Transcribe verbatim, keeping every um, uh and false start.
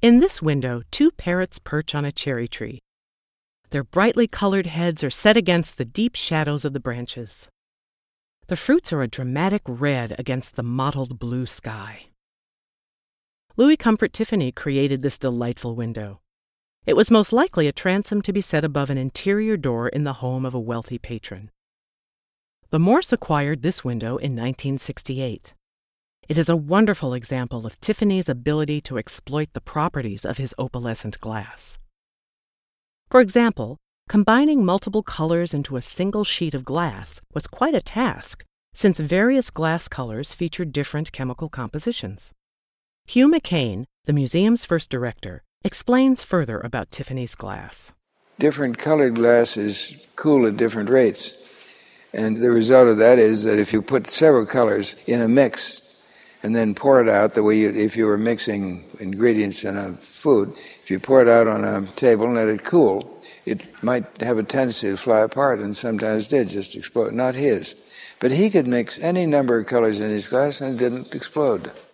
In this window, two parrots perch on a cherry tree. Their brightly colored heads are set against the deep shadows of the branches. The fruits are a dramatic red against the mottled blue sky. Louis Comfort Tiffany created this delightful window. It was most likely a transom to be set above an interior door in the home of a wealthy patron. The Morse acquired this window in nineteen sixty-eight. It is a wonderful example of Tiffany's ability to exploit the properties of his opalescent glass. For example, combining multiple colors into a single sheet of glass was quite a task, since various glass colors featured different chemical compositions. Hugh McCain, the museum's first director, explains further about Tiffany's glass. Different colored glasses cool at different rates. And the result of that is that if you put several colors in a mix and then pour it out the way you, if you were mixing ingredients in a food, if you pour it out on a table and let it cool, it might have a tendency to fly apart, and sometimes did just explode. Not his. But he could mix any number of colors in his glass and it didn't explode.